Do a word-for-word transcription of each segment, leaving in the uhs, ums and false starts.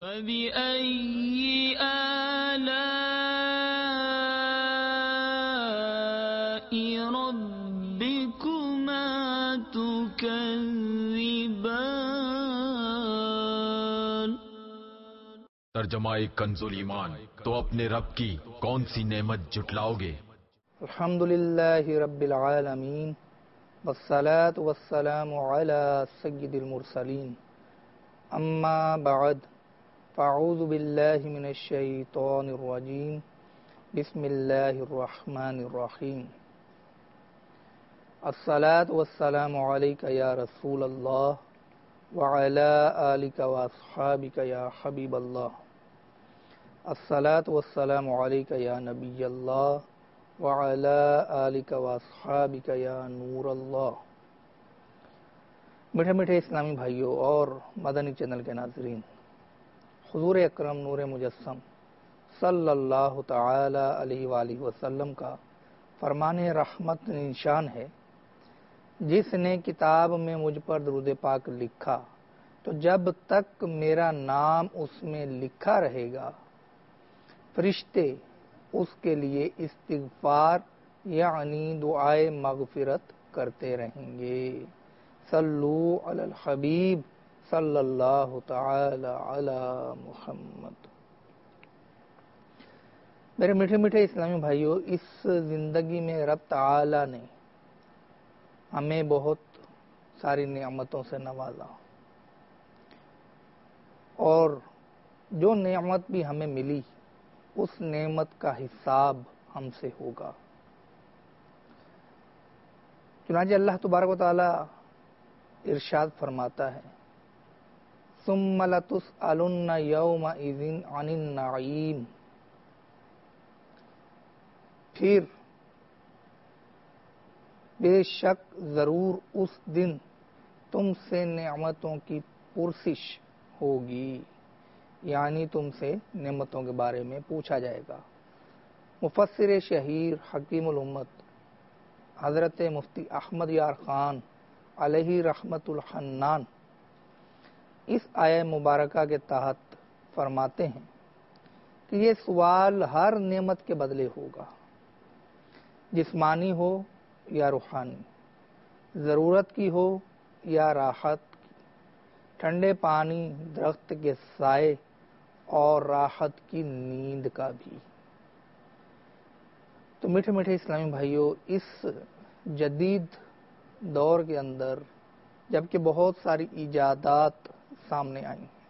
فَبِأَيِّ آلَاءِ رَبِّكُمَا تُكَذِّبَانِ۔ ترجمہ کنز الایمان، تو اپنے رب کی کون سی نعمت جھٹلاؤ گے؟ الحمدللہ رب العالمین، والصلاة والسلام علی سید المرسلین، اما بعد، فاعوذ باللہ من الشیطان الرجیم، بسم اللہ الرحمن الرحیم۔ الصلاة والسلام علیک یا رسول اللہ وعلی آلک واصحابک یا حبیب اللہ۔ الصلاة والسلام علیک یا نبی اللہ وعلی آلک واصحابک یا نور اللہ۔ میٹھے میٹھے اسلامی بھائیوں اور مدنی چینل کے ناظرین، حضور اکرم نور مجسم صلی اللہ تعالی علیہ وآلہ وسلم کا فرمان رحمت نشان ہے، جس نے کتاب میں مجھ پر درود پاک لکھا تو جب تک میرا نام اس میں لکھا رہے گا فرشتے اس کے لیے استغفار یعنی دعائے مغفرت کرتے رہیں گے۔ صلو علی الحبیب صلی اللہ تعالی علی محمد۔ میرے میٹھے میٹھے اسلامی بھائیوں، اس زندگی میں رب تعالی نے ہمیں بہت ساری نعمتوں سے نوازا، اور جو نعمت بھی ہمیں ملی اس نعمت کا حساب ہم سے ہوگا۔ چنانچہ اللہ تبارک و تعالی ارشاد فرماتا ہے، ثم لتسألن یومئذ عن النعیم، پھر بے شک ضرور اس دن تم سے نعمتوں کی پرسش ہوگی، یعنی تم سے نعمتوں کے بارے میں پوچھا جائے گا۔ مفسر شہیر حکیم الامت حضرت مفتی احمد یار خان علیہ رحمت الحنان اس آیہ مبارکہ کے تحت فرماتے ہیں کہ یہ سوال ہر نعمت کے بدلے ہوگا، جسمانی ہو یا روحانی، ضرورت کی ہو یا راحت کی، ٹھنڈے پانی، درخت کے سائے اور راحت کی نیند کا بھی۔ تو میٹھے میٹھے اسلامی بھائیوں، اس جدید دور کے اندر جبکہ بہت ساری ایجادات سامنے آئی ہیں،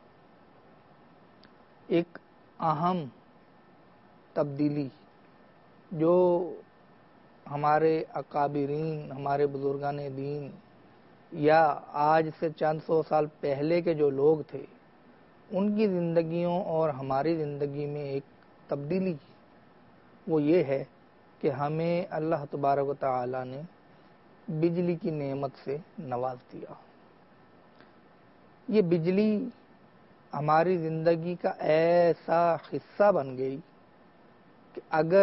ایک اہم تبدیلی جو ہمارے اکابرین، ہمارے بزرگان دین یا آج سے چند سو سال پہلے کے جو لوگ تھے ان کی زندگیوں اور ہماری زندگی میں ایک تبدیلی، وہ یہ ہے کہ ہمیں اللہ تبارک و تعالی نے بجلی کی نعمت سے نواز دیا۔ یہ بجلی ہماری زندگی کا ایسا حصہ بن گئی کہ اگر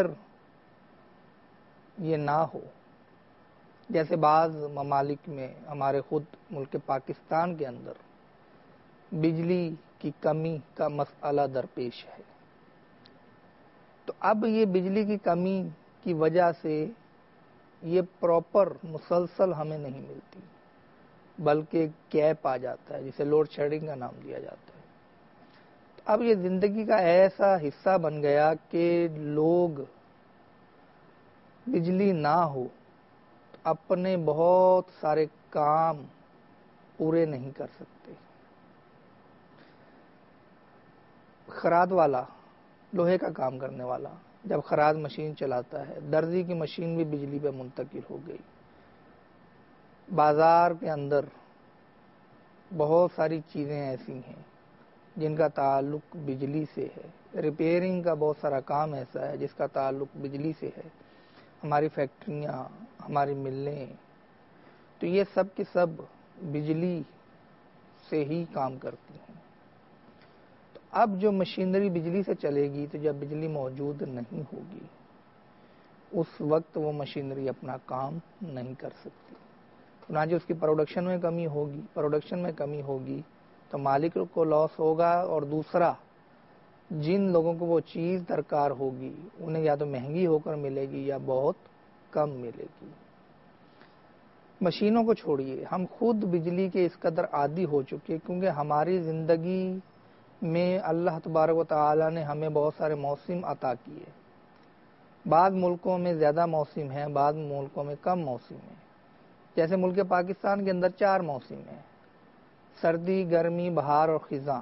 یہ نہ ہو، جیسے بعض ممالک میں، ہمارے خود ملک پاکستان کے اندر بجلی کی کمی کا مسئلہ درپیش ہے، تو اب یہ بجلی کی کمی کی وجہ سے یہ پراپر مسلسل ہمیں نہیں ملتی، بلکہ گیپ آ جاتا ہے، جسے لوڈ شیڈنگ کا نام دیا جاتا ہے۔ تو اب یہ زندگی کا ایسا حصہ بن گیا کہ لوگ بجلی نہ ہو تو اپنے بہت سارے کام پورے نہیں کر سکتے۔ خراد والا، لوہے کا کام کرنے والا جب خراد مشین چلاتا ہے، درزی کی مشین بھی بجلی پہ منتقل ہو گئی۔ بازار کے اندر بہت ساری چیزیں ایسی ہیں جن کا تعلق بجلی سے ہے، ریپیئرنگ کا بہت سارا کام ایسا ہے جس کا تعلق بجلی سے ہے، ہماری فیکٹریاں، ہماری ملیں، تو یہ سب کی سب بجلی سے ہی کام کرتی ہیں۔ تو اب جو مشینری بجلی سے چلے گی تو جب بجلی موجود نہیں ہوگی اس وقت وہ مشینری اپنا کام نہیں کر سکتی، چنانچہ اس کی پروڈکشن میں کمی ہوگی، پروڈکشن میں کمی ہوگی تو تو مالک کو لاس ہوگا، اور دوسرا جن لوگوں کو وہ چیز درکار ہوگی انہیں یا تو مہنگی ہو کر ملے گی یا بہت کم ملے گی۔ مشینوں کو چھوڑیے، ہم خود بجلی کے اس قدر عادی ہو چکے کیونکہ ہماری زندگی میں اللہ تبارک و تعالی نے ہمیں بہت سارے موسم عطا کیے۔ بعض ملکوں میں زیادہ موسم ہیں، بعض ملکوں میں کم موسم ہیں۔ جیسے ملک پاکستان کے اندر چار موسم ہیں: سردی، گرمی، بہار اور خزاں۔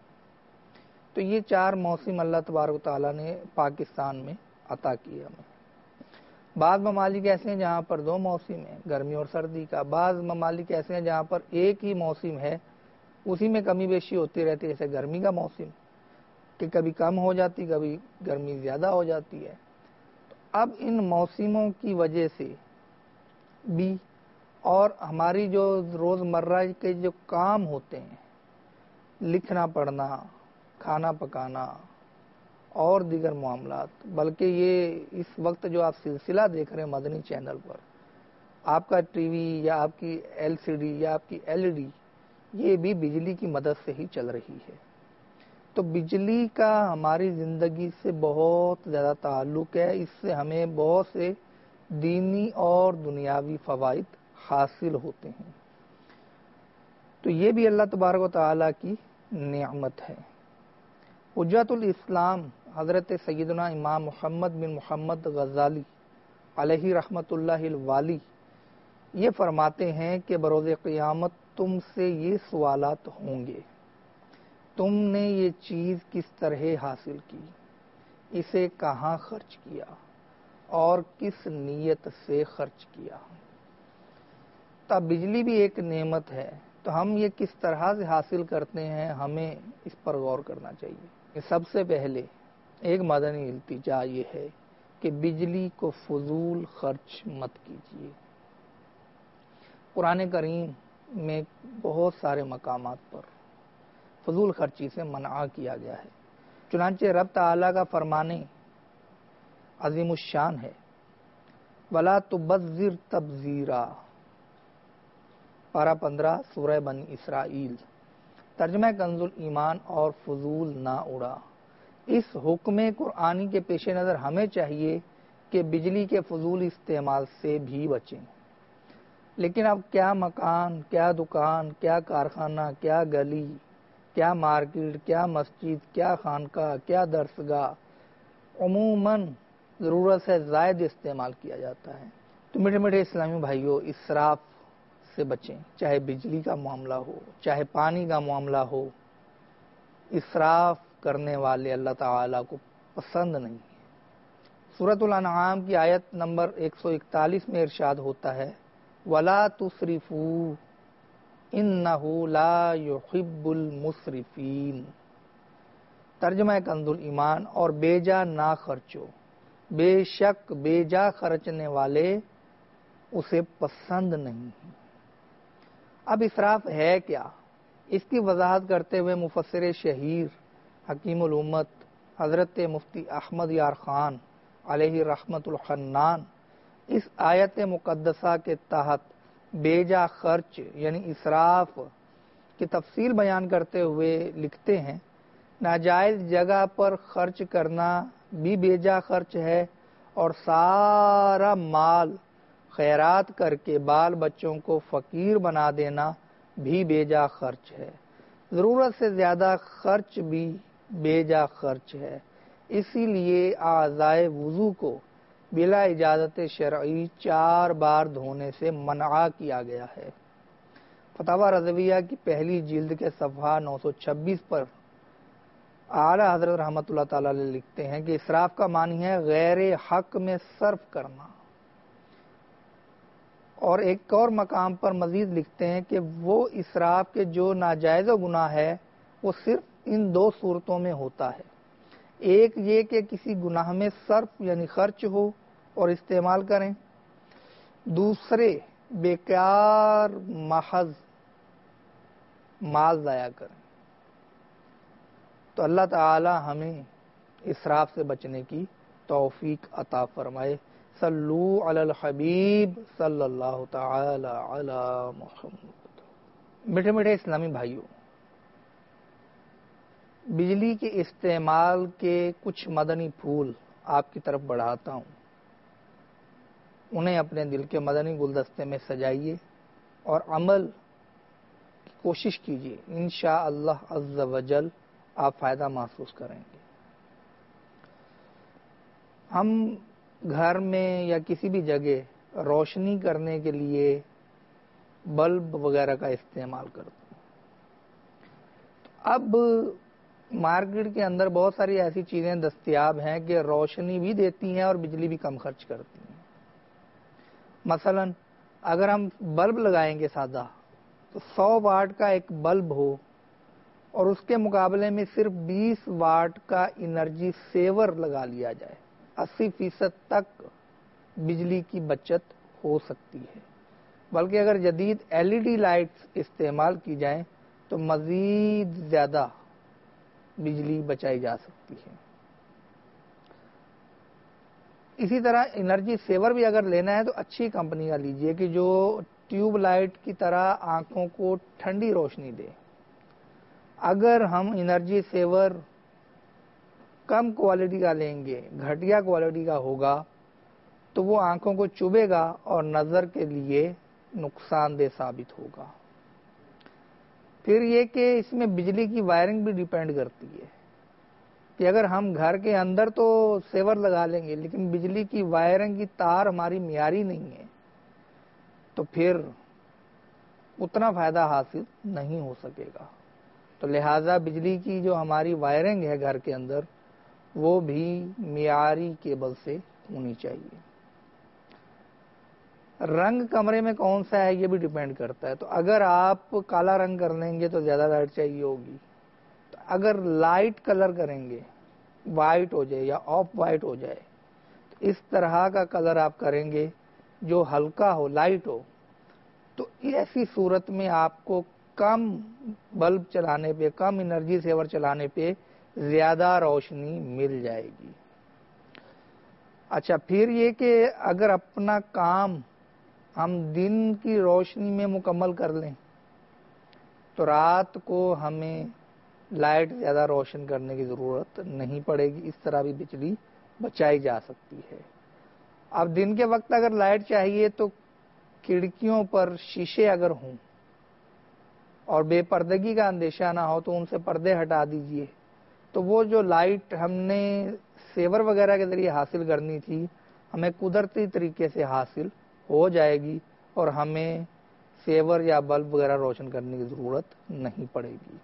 تو یہ چار موسم اللہ تبارک و تعالیٰ نے پاکستان میں عطا کیے ہمیں۔ بعض ممالک ایسے ہیں جہاں پر دو موسم ہیں، گرمی اور سردی کا۔ بعض ممالک ایسے ہیں جہاں پر ایک ہی موسم ہے، اسی میں کمی بیشی ہوتی رہتی ہے، جیسے گرمی کا موسم کہ کبھی کم ہو جاتی، کبھی گرمی زیادہ ہو جاتی ہے۔ تو اب ان موسموں کی وجہ سے بھی اور ہماری جو روزمرہ کے جو کام ہوتے ہیں، لکھنا پڑھنا، کھانا پکانا اور دیگر معاملات، بلکہ یہ اس وقت جو آپ سلسلہ دیکھ رہے ہیں مدنی چینل پر، آپ کا ٹی وی یا آپ کی ایل سی ڈی یا آپ کی ایل ای ڈی، یہ بھی بجلی کی مدد سے ہی چل رہی ہے۔ تو بجلی کا ہماری زندگی سے بہت زیادہ تعلق ہے، اس سے ہمیں بہت سے دینی اور دنیاوی فوائد حاصل ہوتے ہیں۔ تو یہ بھی اللہ تبارک و تعالیٰ کی نعمت ہے۔ حجت الاسلام حضرت سیدنا امام محمد بن محمد غزالی علیہ رحمت اللہ الوالی یہ فرماتے ہیں کہ بروز قیامت تم سے یہ سوالات ہوں گے: تم نے یہ چیز کس طرح حاصل کی، اسے کہاں خرچ کیا اور کس نیت سے خرچ کیا۔ تو بجلی بھی ایک نعمت ہے، تو ہم یہ کس طرح سے حاصل کرتے ہیں، ہمیں اس پر غور کرنا چاہیے۔ سب سے پہلے ایک مدنی التجا یہ ہے کہ بجلی کو فضول خرچ مت کیجیے۔ قرآن کریم میں بہت سارے مقامات پر فضول خرچی سے منع کیا گیا ہے۔ چنانچہ رب تعالیٰ کا فرمانے عظیم الشان ہے: وَلَا تُبَذِّرْ تَبْذِيرًا، پارہ پندرہ سورہ بنی اسرائیل۔ ترجمہ کنز ایمان: اور فضول نہ اڑا۔ اس حکم قرآنی کے پیش نظر ہمیں چاہیے کہ بجلی کے فضول استعمال سے بھی بچیں۔ لیکن اب کیا مکان، کیا دکان، کیا کارخانہ، کیا گلی، کیا مارکیٹ، کیا مسجد، کیا خانقاہ، کیا درسگاہ عموماً ضرورت سے زائد استعمال کیا جاتا ہے۔ تو میٹھے میٹھے اسلامی بھائیوں، اسراف سے بچیں، چاہے بجلی کا معاملہ ہو، چاہے پانی کا معاملہ ہو۔ اسراف کرنے والے اللہ تعالیٰ کو پسند نہیں ہے۔ سورۃ الانعام کی آیت نمبر ایک سو اکتالیس میں ارشاد ہوتا ہے: وَلَا تُسْرِفُوا إِنَّهُ لَا يُحِبُّ الْمُسْرِفِينَ۔ ترجمہ کنز ایمان: اور بے جا نہ خرچو، بے شک بے جا خرچنے والے اسے پسند نہیں ہیں۔ اب اسراف ہے کیا؟ اس کی وضاحت کرتے ہوئے مفسر شہیر حکیم الامت حضرت مفتی احمد یار خان علیہ رحمت الحنان اس آیت مقدسہ کے تحت بے جا خرچ یعنی اسراف کی تفصیل بیان کرتے ہوئے لکھتے ہیں: ناجائز جگہ پر خرچ کرنا بھی بے جا خرچ ہے، اور سارا مال خیرات کر کے بال بچوں کو فقیر بنا دینا بھی بے جا خرچ ہے۔ ضرورت سے زیادہ خرچ بھی بے جا خرچ ہے۔ اسی لیے اعضائے وضو کو بلا اجازت شرعی چار بار دھونے سے منع کیا گیا ہے۔ فتاوی رضویہ کی پہلی جلد کے صفحہ نو سو چھبیس پر اعلی حضرت رحمۃ اللہ تعالی علیہ لکھتے ہیں کہ اسراف کا معنی ہے غیر حق میں صرف کرنا۔ اور ایک اور مقام پر مزید لکھتے ہیں کہ وہ اسراف کے جو ناجائز گناہ ہے وہ صرف ان دو صورتوں میں ہوتا ہے: ایک یہ کہ کسی گناہ میں صرف یعنی خرچ ہو اور استعمال کریں، دوسرے بیکار محض مال ضائع کریں۔ تو اللہ تعالی ہمیں اسراف سے بچنے کی توفیق عطا فرمائے۔ صلو علی الحبیب صلی اللہ تعالی علی محمد۔ میٹھے میٹھے اسلامی بھائیوں، بجلی کے استعمال کے کچھ مدنی پھول آپ کی طرف بڑھاتا ہوں. انہیں اپنے دل کے مدنی گلدستے میں سجائیے اور عمل کی کوشش کیجیے. انشاءاللہ عز وجل آپ فائدہ محسوس کریں گے. ہم گھر میں یا کسی بھی جگہ روشنی کرنے کے لیے بلب وغیرہ کا استعمال کرتے ہیں. اب مارکیٹ کے اندر بہت ساری ایسی چیزیں دستیاب ہیں کہ روشنی بھی دیتی ہیں اور بجلی بھی کم خرچ کرتی ہیں. مثلا اگر ہم بلب لگائیں گے سادہ تو سو واٹ کا ایک بلب ہو اور اس کے مقابلے میں صرف بیس واٹ کا انرجی سیور لگا لیا جائے، اسی فیصد تک بجلی کی بچت ہو سکتی ہے. بلکہ اگر جدید ایل ای ڈی لائٹس استعمال کی جائیں تو مزید زیادہ بجلی بچائی جا سکتی ہے. اسی طرح انرجی سیور بھی اگر لینا ہے تو اچھی کمپنی کا لیجئے کہ جو ٹیوب لائٹ کی طرح آنکھوں کو ٹھنڈی روشنی دے. اگر ہم انرجی سیور کم کوالٹی کا لیں گے، گھٹیا کوالٹی کا ہوگا، تو وہ آنکھوں کو چبھے گا اور نظر کے لیے نقصان دہ ثابت ہوگا. پھر یہ کہ اس میں بجلی کی وائرنگ بھی ڈیپینڈ کرتی ہے کہ اگر ہم گھر کے اندر تو سیور لگا لیں گے لیکن بجلی کی وائرنگ کی تار ہماری معیاری نہیں ہے تو پھر اتنا فائدہ حاصل نہیں ہو سکے گا. تو لہذا بجلی کی جو ہماری وائرنگ ہے گھر کے اندر وہ بھی معیاری کیبل سے ہونی چاہیے. رنگ کمرے میں کون سا ہے یہ بھی ڈیپینڈ کرتا ہے. تو اگر آپ کالا رنگ کر لیں گے تو زیادہ لائٹ چاہیے ہوگی. تو اگر لائٹ کلر کریں گے، وائٹ ہو جائے یا آف وائٹ ہو جائے، تو اس طرح کا کلر آپ کریں گے جو ہلکا ہو، لائٹ ہو، تو ایسی صورت میں آپ کو کم بلب چلانے پہ، کم انرجی سیور چلانے پہ زیادہ روشنی مل جائے گی. اچھا، پھر یہ کہ اگر اپنا کام ہم دن کی روشنی میں مکمل کر لیں تو رات کو ہمیں لائٹ زیادہ روشن کرنے کی ضرورت نہیں پڑے گی. اس طرح بھی بجلی بچائی جا سکتی ہے. اب دن کے وقت اگر لائٹ چاہیے تو کھڑکیوں پر شیشے اگر ہوں اور بے پردگی کا اندیشہ نہ ہو تو ان سے پردے ہٹا دیجئے، تو وہ جو لائٹ ہم نے سیور وغیرہ کے ذریعے حاصل کرنی تھی ہمیں قدرتی طریقے سے حاصل ہو جائے گی اور ہمیں سیور یا بلب وغیرہ روشن کرنے کی ضرورت نہیں پڑے گی.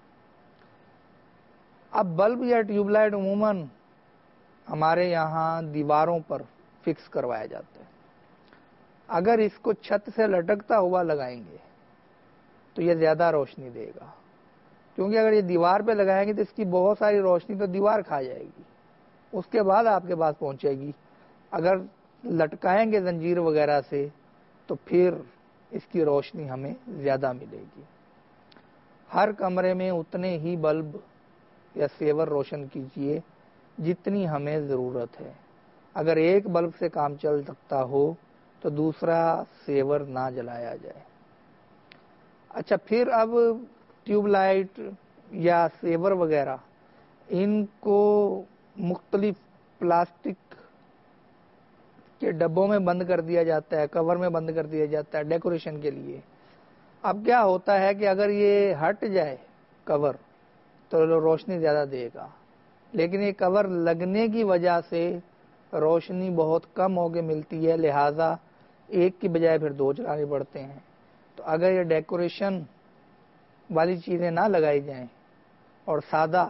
اب بلب یا ٹیوب لائٹ عموماً ہمارے یہاں دیواروں پر فکس کروایا جاتا ہے. اگر اس کو چھت سے لٹکتا ہوا لگائیں گے تو یہ زیادہ روشنی دے گا، کیونکہ اگر یہ دیوار پہ لگائیں گے تو اس کی بہت ساری روشنی تو دیوار کھا جائے گی، اس کے بعد آپ کے پاس پہنچے گی. اگر لٹکائیں گے زنجیر وغیرہ سے تو پھر اس کی روشنی ہمیں زیادہ ملے گی. ہر کمرے میں اتنے ہی بلب یا سیور روشن کیجئے جتنی ہمیں ضرورت ہے. اگر ایک بلب سے کام چل سکتا ہو تو دوسرا سیور نہ جلایا جائے. اچھا، پھر اب ٹیوب لائٹ یا سیور وغیرہ ان کو مختلف پلاسٹک کے ڈبوں میں بند کر دیا جاتا ہے، کور میں بند کر دیا جاتا ہے ڈیکوریشن کے لیے. اب کیا ہوتا ہے کہ اگر یہ ہٹ جائے کور تو روشنی زیادہ دے گا، لیکن یہ کور لگنے کی وجہ سے روشنی بہت کم ہو کے ملتی ہے، لہذا ایک کی بجائے پھر دو چلانے پڑتے ہیں. تو اگر یہ ڈیکوریشن والی چیزیں نہ لگائی جائیں اور سادہ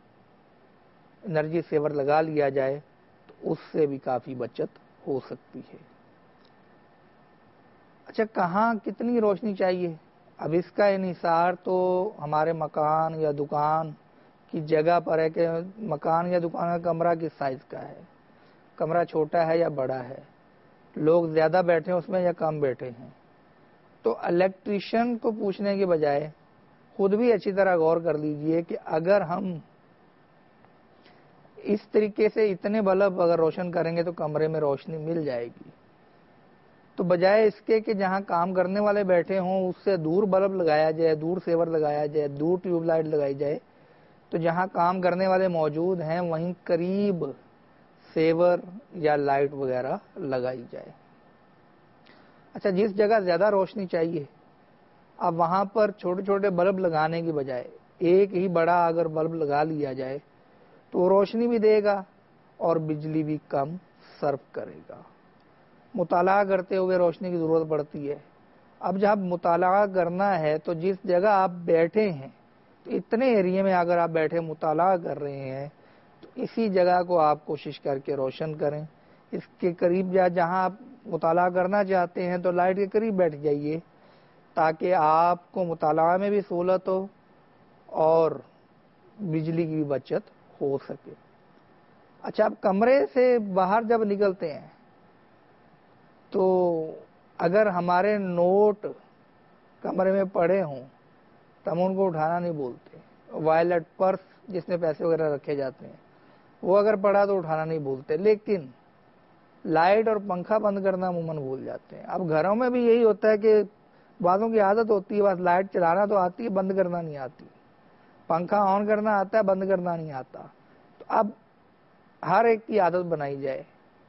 انرجی سیور لگا لیا جائے تو اس سے بھی کافی بچت ہو سکتی ہے. اچھا، کہاں کتنی روشنی چاہیے؟ اب اس کا انحصار تو ہمارے مکان یا دکان کی جگہ پر ہے کہ مکان یا دکان کا کمرہ کس سائز کا ہے، کمرہ چھوٹا ہے یا بڑا ہے، لوگ زیادہ بیٹھے ہیں اس میں یا کم بیٹھے ہیں. تو الیکٹریشین کو پوچھنے کے بجائے خود بھی اچھی طرح غور کر لیجئے کہ اگر ہم اس طریقے سے اتنے بلب اگر روشن کریں گے تو کمرے میں روشنی مل جائے گی، تو بجائے اس کے کہ جہاں کام کرنے والے بیٹھے ہوں اس سے دور بلب لگایا جائے، دور سیور لگایا جائے، دور ٹیوب لائٹ لگائی جائے، تو جہاں کام کرنے والے موجود ہیں وہیں قریب سیور یا لائٹ وغیرہ لگائی جائے۔ اچھا، جس جگہ زیادہ روشنی چاہیے، اب وہاں پر چھوٹے چھوٹے بلب لگانے کی بجائے ایک ہی بڑا اگر بلب لگا لیا جائے تو وہ روشنی بھی دے گا اور بجلی بھی کم صرف کرے گا۔ مطالعہ کرتے ہوئے روشنی کی ضرورت پڑتی ہے۔ اب جب مطالعہ کرنا ہے تو جس جگہ آپ بیٹھے ہیں، تو اتنے ایریے میں اگر آپ بیٹھے مطالعہ کر رہے ہیں تو اسی جگہ کو آپ کوشش کر کے روشن کریں۔ اس کے قریب جا جہاں آپ مطالعہ کرنا چاہتے ہیں تو لائٹ کے قریب بیٹھ جائیے تاکہ آپ کو مطالعہ میں بھی سہولت ہو اور بجلی کی بھی بچت ہو سکے۔ اچھا، اب کمرے سے باہر جب نکلتے ہیں تو اگر ہمارے نوٹ کمرے میں پڑے ہوں تو ہم ان کو اٹھانا نہیں بولتے۔ وائلٹ پرس جس میں پیسے وغیرہ رکھے جاتے ہیں وہ اگر پڑا تو اٹھانا نہیں بولتے، لیکن لائٹ اور پنکھا بند کرنا عموماً بھول جاتے ہیں۔ اب گھروں میں بھی یہی ہوتا ہے کہ بعضوں کی عادت ہوتی ہے بس لائٹ چلانا تو آتی ہے، بند کرنا نہیں آتی، پنکھا آن کرنا آتا ہے، بند کرنا نہیں آتا۔ تو اب ہر ایک کی عادت بنائی جائے،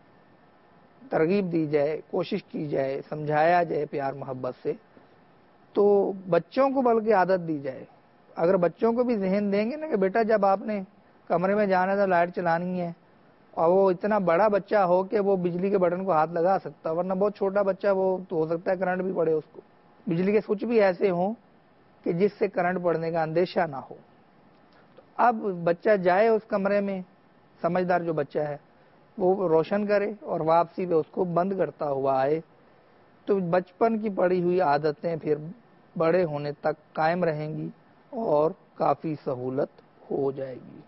ترغیب دی جائے، کوشش کی جائے، سمجھایا جائے پیار محبت سے، تو بچوں کو بلکہ عادت دی جائے۔ اگر بچوں کو بھی ذہن دیں گے نا کہ بیٹا جب آپ نے کمرے میں جانا ہے تو لائٹ چلانی ہے، اور وہ اتنا بڑا بچہ ہو کہ وہ بجلی کے بٹن کو ہاتھ لگا سکتا، ورنہ بہت چھوٹا بچہ وہ تو ہو سکتا ہے کرنٹ بھی پڑے اس کو، بجلی کے سوئچ بھی ایسے ہوں کہ جس سے کرنٹ پڑنے کا اندیشہ نہ ہو۔ تو اب بچہ جائے اس کمرے میں، سمجھدار جو بچہ ہے وہ روشن کرے اور واپسی پہ اس کو بند کرتا ہوا آئے، تو بچپن کی پڑی ہوئی عادتیں پھر بڑے ہونے تک قائم رہیں گی اور کافی سہولت ہو جائے گی۔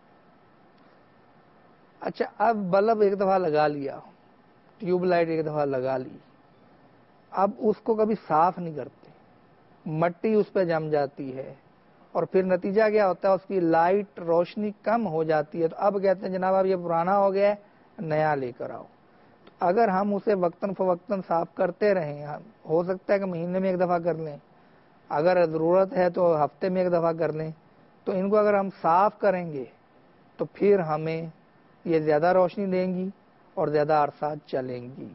اچھا، اب بلب ایک دفعہ لگا لیا، ٹیوب لائٹ ایک دفعہ لگا لی، اب اس کو کبھی صاف نہیں کرتے، مٹی اس پہ جم جاتی ہے اور پھر نتیجہ کیا ہوتا ہے، اس کی لائٹ روشنی کم ہو جاتی ہے۔ تو اب کہتے ہیں جناب اب یہ پرانا ہو گیا ہے، نیا لے کر آؤ۔ تو اگر ہم اسے وقتاً فوقتاً صاف کرتے رہیں، ہو سکتا ہے کہ مہینے میں ایک دفعہ کر لیں، اگر ضرورت ہے تو ہفتے میں ایک دفعہ کر لیں، تو ان کو اگر ہم صاف کریں گے تو پھر ہمیں یہ زیادہ روشنی دیں گی اور زیادہ عرصہ چلیں گی۔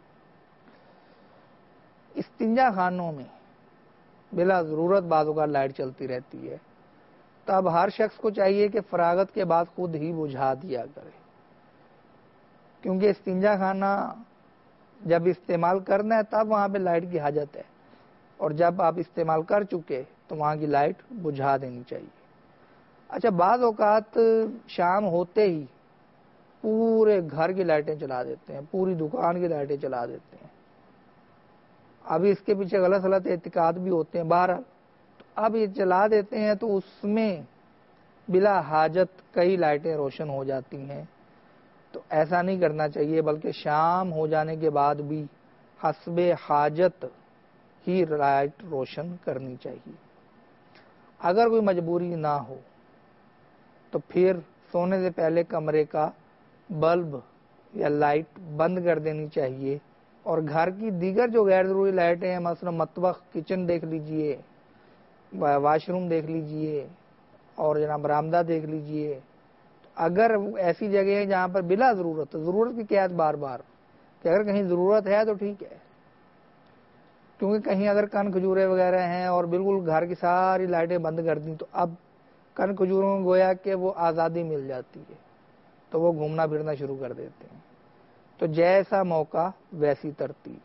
استنجا خانوں میں بلا ضرورت بعض اوقات لائٹ چلتی رہتی ہے، تو اب ہر شخص کو چاہیے کہ فراغت کے بعد خود ہی بجھا دیا کرے، کیونکہ استنجا خانہ جب استعمال کرنا ہے تب وہاں پہ لائٹ کی حاجت ہے، اور جب آپ استعمال کر چکے تو وہاں کی لائٹ بجھا دینی چاہیے۔ اچھا، بعض اوقات شام ہوتے ہی پورے گھر کی لائٹیں چلا دیتے ہیں، پوری دکان کی لائٹیں چلا دیتے ہیں۔ ابھی اس کے پیچھے غلط غلط اعتقاد بھی ہوتے ہیں، بہرحال تو اب یہ چلا دیتے ہیں تو اس میں بلا حاجت کئی لائٹیں روشن ہو جاتی ہیں۔ تو ایسا نہیں کرنا چاہیے، بلکہ شام ہو جانے کے بعد بھی حسب حاجت ہی لائٹ روشن کرنی چاہیے۔ اگر کوئی مجبوری نہ ہو تو پھر سونے سے پہلے کمرے کا بلب یا لائٹ بند کر دینی چاہیے، اور گھر کی دیگر جو غیر ضروری لائٹیں ہیں، مثلا مطبخ، کچن دیکھ لیجئے، واش روم دیکھ لیجئے اور جناب برآمدہ دیکھ لیجئے، اگر ایسی جگہ ہیں جہاں پر بلا ضرورت ضرورت کی قید بار بار کہ اگر کہیں ضرورت ہے تو ٹھیک ہے، کیونکہ کہیں اگر کن کھجورے وغیرہ ہیں اور بالکل گھر کی ساری لائٹیں بند کر دیں تو اب کن کھجوروں کو گویا کہ وہ آزادی مل جاتی ہے، تو وہ گھومنا پھرنا شروع کر دیتے ہیں۔ تو جیسا موقع ویسی ترتیب۔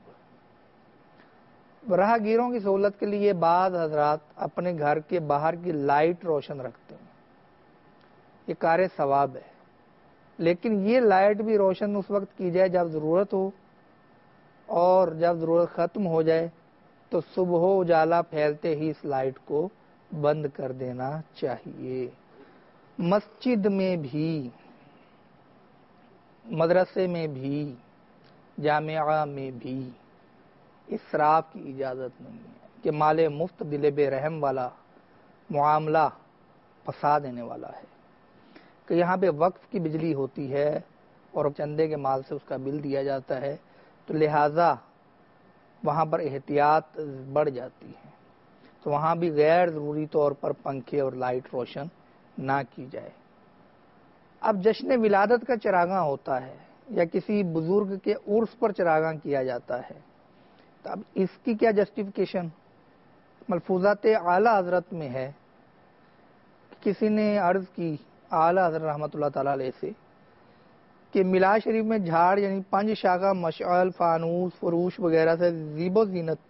راہ گیروں کی سہولت کے لیے بعض حضرات اپنے گھر کے باہر کی لائٹ روشن رکھتے ہیں، یہ کار ثواب ہے، لیکن یہ لائٹ بھی روشن اس وقت کی جائے جب ضرورت ہو، اور جب ضرورت ختم ہو جائے تو صبح اجالا پھیلتے ہی اس لائٹ کو بند کر دینا چاہیے۔ مسجد میں بھی، مدرسے میں بھی، جامعہ میں بھی اسراف کی اجازت نہیں ہے کہ مال مفت دل بے رحم والا معاملہ پھنسا دینے والا ہے، کہ یہاں پہ وقف کی بجلی ہوتی ہے اور چندے کے مال سے اس کا بل دیا جاتا ہے، تو لہٰذا وہاں پر احتیاط بڑھ جاتی ہے، تو وہاں بھی غیر ضروری طور پر پنکھے اور لائٹ روشن نہ کی جائے۔ اب جشن ولادت کا چراغاں ہوتا ہے یا کسی بزرگ کے عرس پر چراغاں کیا جاتا ہے، تو اب اس کی کیا جسٹیفیکیشن؟ ملفوظات اعلی حضرت میں ہے، کسی نے عرض کی اعلی حضرت رحمۃ اللہ تعالی علیہ سے کہ میلاد شریف میں جھاڑ یعنی پنج شاخہ مشعل، فانوس، فروش وغیرہ سے زیب و زینت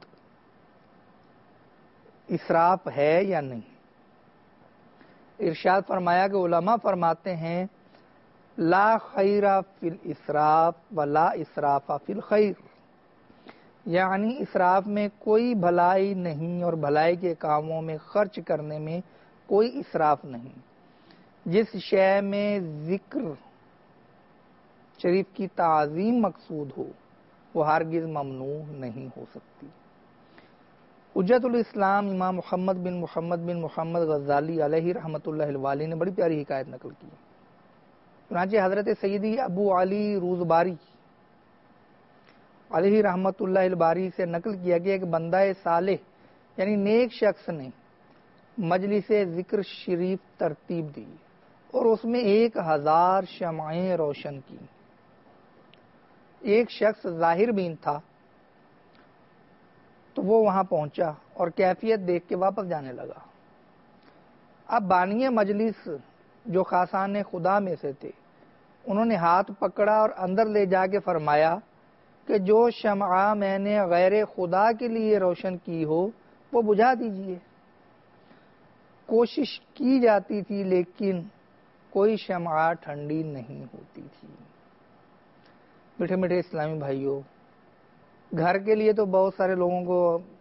اسراف ہے یا نہیں؟ ارشاد فرمایا کہ علماء فرماتے ہیں لا خیر فی الاسراف ولا اسراف فی الخیر، یعنی اسراف میں کوئی بھلائی نہیں اور بھلائی کے کاموں میں خرچ کرنے میں کوئی اسراف نہیں۔ جس شے میں ذکر شریف کی تعظیم مقصود ہو وہ ہرگز ممنوع نہیں ہو سکتی۔ حجت الاسلام امام محمد بن محمد بن محمد غزالی علیہ رحمۃ اللہ الوالی نے بڑی پیاری حکایت نقل کی۔ چنانچہ حضرت سیدی ابو علی روزباری علیہ رحمۃ اللہ الباری سے نقل کیا گیا کہ بندہ صالح یعنی نیک شخص نے مجلس ذکر شریف ترتیب دی اور اس میں ایک ہزار شمعیں روشن کی۔ ایک شخص ظاہر بین تھا تو وہ وہاں پہنچا اور کیفیت دیکھ کے واپس جانے لگا۔ اب بانی مجلس جو خاصان خدا میں سے تھے انہوں نے ہاتھ پکڑا اور اندر لے جا کے فرمایا کہ جو شمع میں نے غیر خدا کے لیے روشن کی ہو وہ بجھا دیجئے۔ کوشش کی جاتی تھی لیکن کوئی شمع ٹھنڈی نہیں ہوتی تھی۔ میٹھے میٹھے اسلامی بھائیوں، گھر کے لیے تو بہت سارے لوگوں کو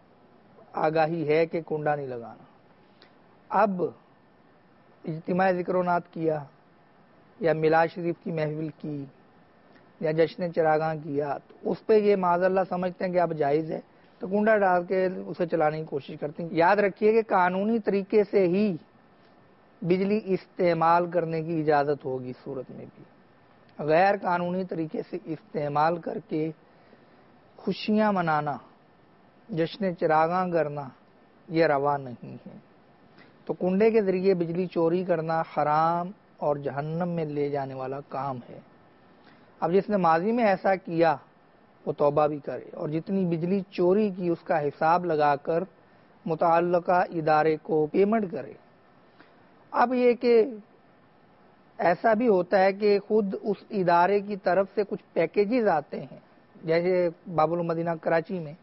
آگاہی ہے کہ کنڈا نہیں لگانا۔ اب اجتماع ذکر و نات کیا یا میلاد شریف کی محفل کی یا جشن چراغاں کیا تو اس پہ یہ معاذ اللہ سمجھتے ہیں کہ اب جائز ہے تو کنڈا ڈال کے اسے چلانے کی کوشش کرتے ہیں۔ یاد رکھیے کہ قانونی طریقے سے ہی بجلی استعمال کرنے کی اجازت ہوگی اس صورت میں بھی۔ غیر قانونی طریقے سے استعمال کر کے خوشیاں منانا، جشن چراغاں کرنا یہ روا نہیں ہے۔ تو کنڈے کے ذریعے بجلی چوری کرنا حرام اور جہنم میں لے جانے والا کام ہے۔ اب جس نے ماضی میں ایسا کیا وہ توبہ بھی کرے اور جتنی بجلی چوری کی اس کا حساب لگا کر متعلقہ ادارے کو پیمنٹ کرے۔ اب یہ کہ ایسا بھی ہوتا ہے کہ خود اس ادارے کی طرف سے کچھ پیکیجز آتے ہیں، جیسے باب المدینہ کراچی میں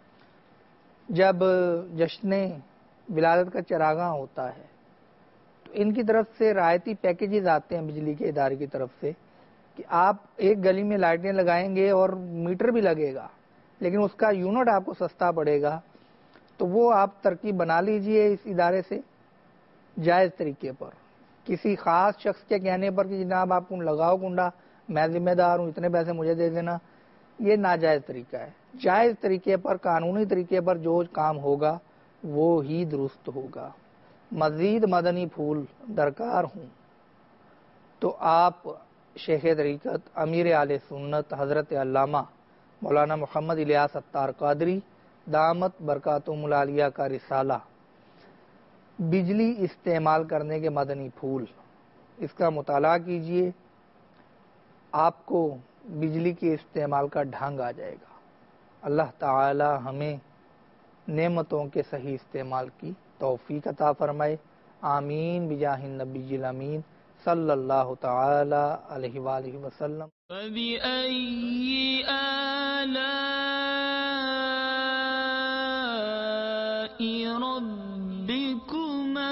جب جشن ولادت کا چراغاں ہوتا ہے تو ان کی طرف سے رعایتی پیکیجز آتے ہیں بجلی کے ادارے کی طرف سے کہ آپ ایک گلی میں لائٹیں لگائیں گے اور میٹر بھی لگے گا لیکن اس کا یونٹ آپ کو سستا پڑے گا، تو وہ آپ ترکیب بنا لیجئے اس ادارے سے جائز طریقے پر، کسی خاص شخص کے کہنے پر کہ جناب آپ کن لگاؤ کنڈا، میں ذمہ دار ہوں، اتنے پیسے مجھے دے دینا، یہ ناجائز طریقہ ہے۔ جائز طریقے پر، قانونی طریقے پر جو کام ہوگا وہ ہی درست ہوگا۔ مزید مدنی پھول درکار ہوں تو آپ شیخ طریقت امیر اہل سنت حضرت علامہ مولانا محمد الیاس اتار قادری دامت برکاتہم العالیہ کا رسالہ بجلی استعمال کرنے کے مدنی پھول، اس کا مطالعہ کیجئے، آپ کو بجلی کے استعمال کا ڈھنگ آ جائے گا۔ اللہ تعالی ہمیں نعمتوں کے صحیح استعمال کی توفیق عطا فرمائے، آمین بجاہ النبی الامین صلی اللہ تعالی علیہ وآلہ وسلم۔ فبأي آلاء ربكما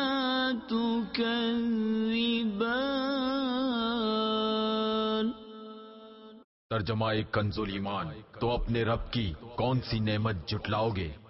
تكذبان؟ ترجمہ کنز ایمان، تو اپنے رب کی کون سی نعمت جھٹلاؤ گے؟